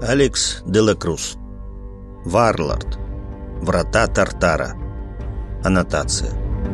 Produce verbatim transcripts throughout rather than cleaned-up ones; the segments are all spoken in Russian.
Алекс де ла Круз. Варлорд. Врата Тартара. Аннотация.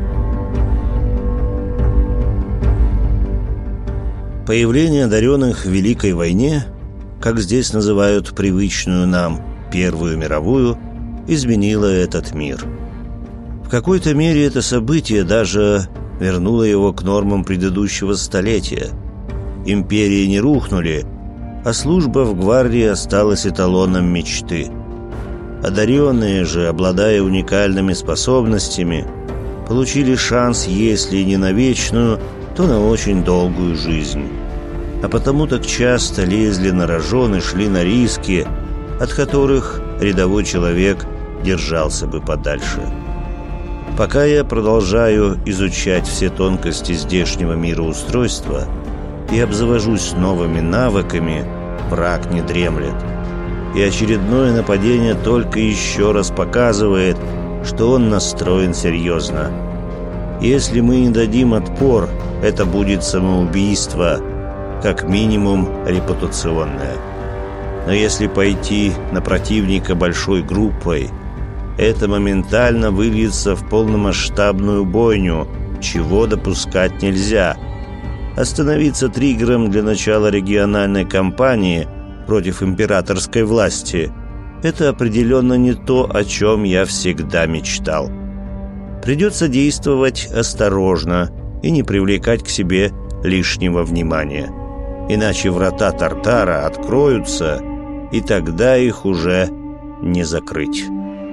Появление одаренных в Великой войне, как здесь называют привычную нам Первую мировую, изменило этот мир. В какой-то мере это событие даже вернуло его к нормам предыдущего столетия. Империи не рухнули, а служба в гвардии осталась эталоном мечты. Одаренные же, обладая уникальными способностями, получили шанс, если не на вечную, то на очень долгую жизнь. А потому так часто лезли на рожон и шли на риски, от которых рядовой человек держался бы подальше. Пока я продолжаю изучать все тонкости здешнего мироустройства и обзавожусь новыми навыками, враг не дремлет. И очередное нападение только еще раз показывает, что он настроен серьезно. Если мы не дадим отпор, это будет самоубийство, как минимум репутационное. Но если пойти на противника большой группой, это моментально выльется в полномасштабную бойню, чего допускать нельзя. Остановиться триггером для начала региональной кампании против императорской власти – это определенно не то, о чем я всегда мечтал. Придется действовать осторожно и не привлекать к себе лишнего внимания. Иначе врата Тартара откроются, и тогда их уже не закрыть.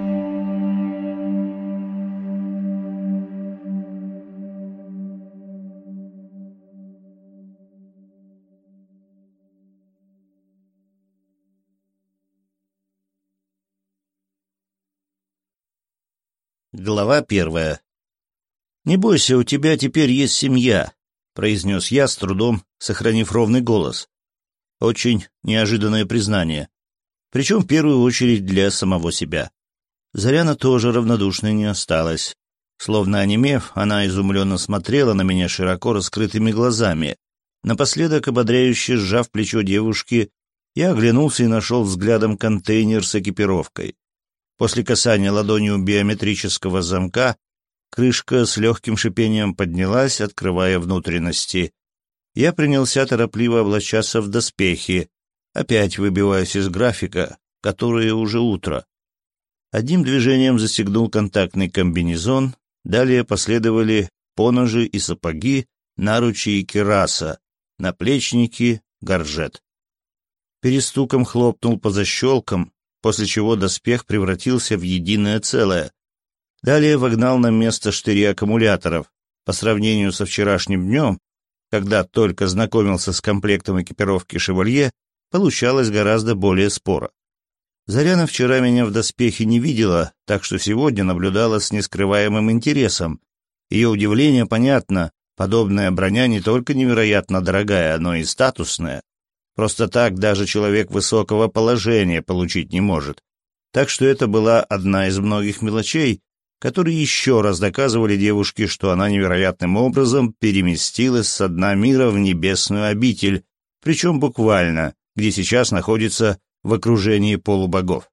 Глава первая. «Не бойся, у тебя теперь есть семья», — произнес я, с трудом сохранив ровный голос. Очень неожиданное признание. Причем в первую очередь для самого себя. Заряна тоже равнодушной не осталась. Словно онемев, она изумленно смотрела на меня широко раскрытыми глазами. Напоследок, ободряюще сжав плечо девушки, я оглянулся и нашел взглядом контейнер с экипировкой. После касания ладонью биометрического замка крышка с легким шипением поднялась, открывая внутренности. Я принялся торопливо облачаться в доспехи, опять выбиваясь из графика, которое уже утро. Одним движением застегнул контактный комбинезон, далее последовали поножи и сапоги, наручи и кираса, наплечники, горжет. Перестуком хлопнул по защелкам, после чего доспех превратился в единое целое. Далее вогнал на место штыри аккумуляторов. По сравнению со вчерашним днем, когда только знакомился с комплектом экипировки «Шевалье», получалось гораздо более споро. Заряна вчера меня в доспехе не видела, так что сегодня наблюдала с нескрываемым интересом. Ее удивление понятно, подобная броня не только невероятно дорогая, но и статусная. Просто так даже человек высокого положения получить не может. Так что это была одна из многих мелочей, которые еще раз доказывали девушке, что она невероятным образом переместилась со дна мира в небесную обитель, причем буквально, где сейчас находится в окружении полубогов.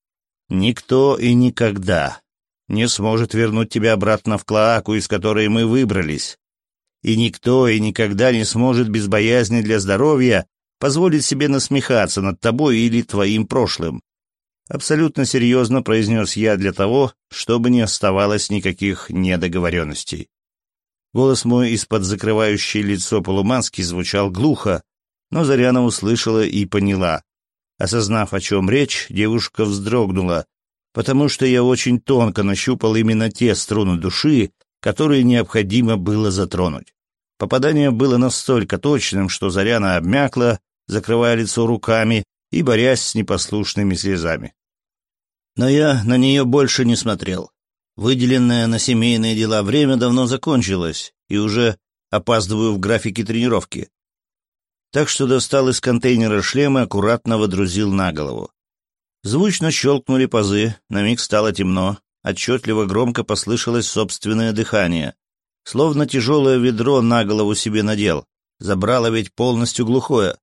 Никто и никогда не сможет вернуть тебя обратно в клоаку, из которой мы выбрались. И никто и никогда не сможет без боязни для здоровья позволить себе насмехаться над тобой или твоим прошлым. Абсолютно серьезно произнес я для того, чтобы не оставалось никаких недоговоренностей. Голос мой из-под закрывающей лицо полумаски звучал глухо, но Заряна услышала и поняла. Осознав, о чем речь, девушка вздрогнула, потому что я очень тонко нащупал именно те струны души, которые необходимо было затронуть. Попадание было настолько точным, что Заряна обмякла, закрывая лицо руками и борясь с непослушными слезами. Но я на нее больше не смотрел. Выделенное на семейные дела время давно закончилось, и уже опаздываю в графике тренировки. Так что достал из контейнера шлем и аккуратно водрузил на голову. Звучно щелкнули пазы, на миг стало темно, отчетливо громко послышалось собственное дыхание. Словно тяжелое ведро на голову себе надел, забрало ведь полностью глухое.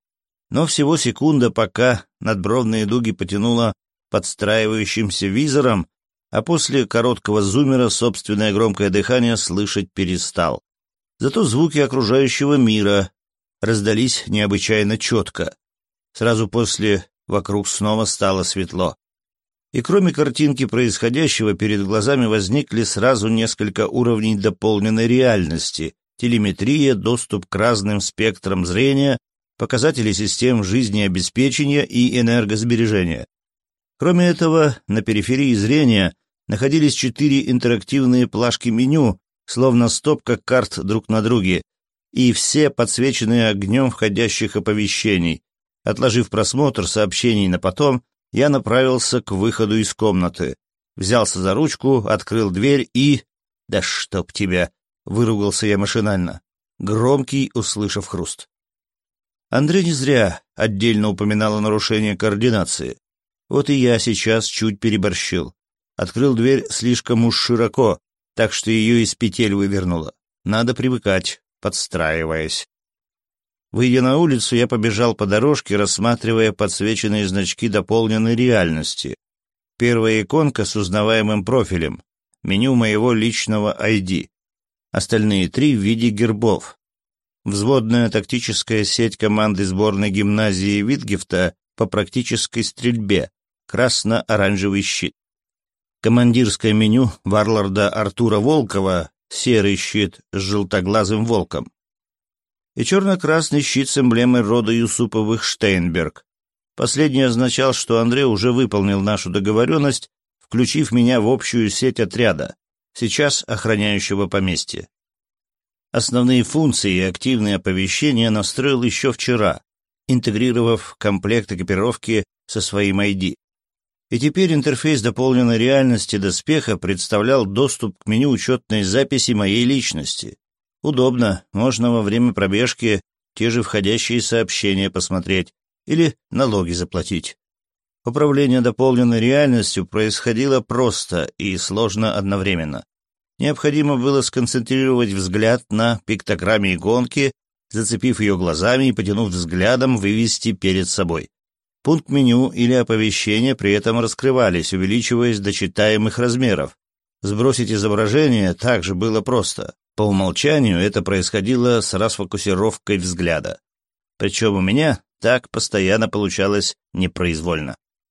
Но всего секунда, пока надбровные дуги потянуло подстраивающимся визором, а после короткого зуммера собственное громкое дыхание слышать перестал. Зато звуки окружающего мира раздались необычайно четко. Сразу после вокруг снова стало светло. И кроме картинки происходящего, перед глазами возникли сразу несколько уровней дополненной реальности: телеметрия, доступ к разным спектрам зрения, показатели систем жизнеобеспечения и энергосбережения. Кроме этого, на периферии зрения находились четыре интерактивные плашки меню, словно стопка карт друг на друге, и все подсвеченные огнем входящих оповещений. Отложив просмотр сообщений на потом, я направился к выходу из комнаты. Взялся за ручку, открыл дверь и... «Да чтоб тебя!» — выругался я машинально, громкий, услышав хруст. Андрей не зря отдельно упоминал о нарушении координации. Вот и я сейчас чуть переборщил. Открыл дверь слишком уж широко, так что ее из петель вывернуло. Надо привыкать, подстраиваясь. Выйдя на улицу, я побежал по дорожке, рассматривая подсвеченные значки дополненной реальности. Первая иконка с узнаваемым профилем, меню моего личного ай ди. Остальные три в виде гербов. Взводная тактическая сеть команды сборной гимназии Витгефта по практической стрельбе, красно-оранжевый щит. Командирское меню варлорда Артура Волкова, серый щит с желтоглазым волком. И черно-красный щит с эмблемой рода Юсуповых Штейнберг. Последний означал, что Андрей уже выполнил нашу договоренность, включив меня в общую сеть отряда, сейчас охраняющего поместье. Основные функции и активные оповещения настроил еще вчера, интегрировав комплект экипировки со своим ай ди. И теперь интерфейс дополненной реальности доспеха представлял доступ к меню учетной записи моей личности. Удобно, можно во время пробежки те же входящие сообщения посмотреть или налоги заплатить. Управление дополненной реальностью происходило просто и сложно одновременно. Необходимо было сконцентрировать взгляд на пиктограмме иконки, зацепив ее глазами и потянув взглядом, вывести перед собой. Пункт меню или оповещения при этом раскрывались, увеличиваясь до читаемых размеров. Сбросить изображение также было просто. По умолчанию это происходило с расфокусировкой взгляда. Причем у меня так постоянно получалось непроизвольно.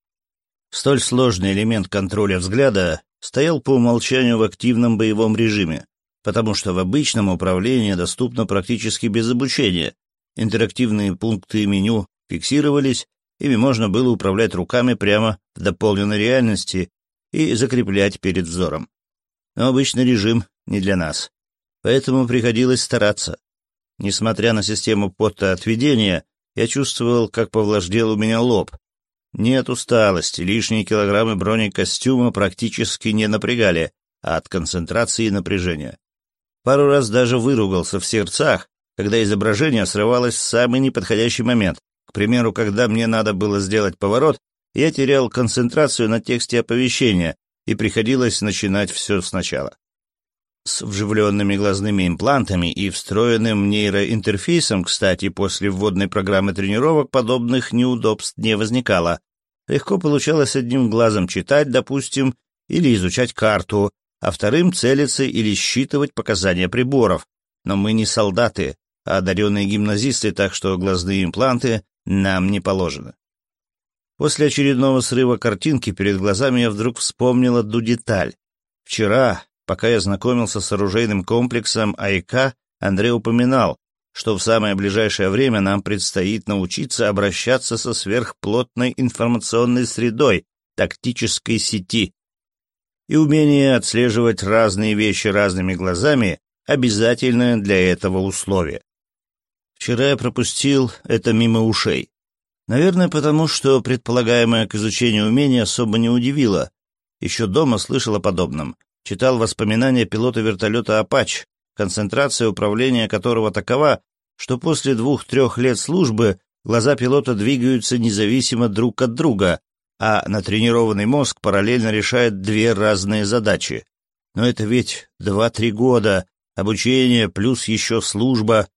Столь сложный элемент контроля взгляда стоял по умолчанию в активном боевом режиме, потому что в обычном управлении доступно практически без обучения. Интерактивные пункты меню фиксировались, ими можно было управлять руками прямо в дополненной реальности и закреплять перед взором. Но обычный режим не для нас, поэтому приходилось стараться. Несмотря на систему потоотведения, я чувствовал, как повлаждел у меня лоб. Не от усталости, лишние килограммы бронекостюма практически не напрягали, а от концентрации и напряжения. Пару раз даже выругался в сердцах, когда изображение срывалось в самый неподходящий момент. К примеру, когда мне надо было сделать поворот, я терял концентрацию на тексте оповещения, и приходилось начинать все сначала. С вживленными глазными имплантами и встроенным нейроинтерфейсом, кстати, после вводной программы тренировок подобных неудобств не возникало. Легко получалось одним глазом читать, допустим, или изучать карту, а вторым целиться или считывать показания приборов. Но мы не солдаты, а одаренные гимназисты, так что глазные импланты нам не положено. После очередного срыва картинки перед глазами я вдруг вспомнил одну деталь. Вчера, пока я знакомился с оружейным комплексом АИК, Андрей упоминал, что в самое ближайшее время нам предстоит научиться обращаться со сверхплотной информационной средой, тактической сети. И умение отслеживать разные вещи разными глазами — обязательное для этого условие. Вчера я пропустил это мимо ушей. Наверное, потому что предполагаемое к изучению умение особо не удивило. Еще дома слышал о подобном. Читал воспоминания пилота вертолета «Апач», концентрация управления которого такова, что после двух-трех лет службы глаза пилота двигаются независимо друг от друга, а натренированный мозг параллельно решает две разные задачи. Но это ведь два-три года, обучение плюс еще служба.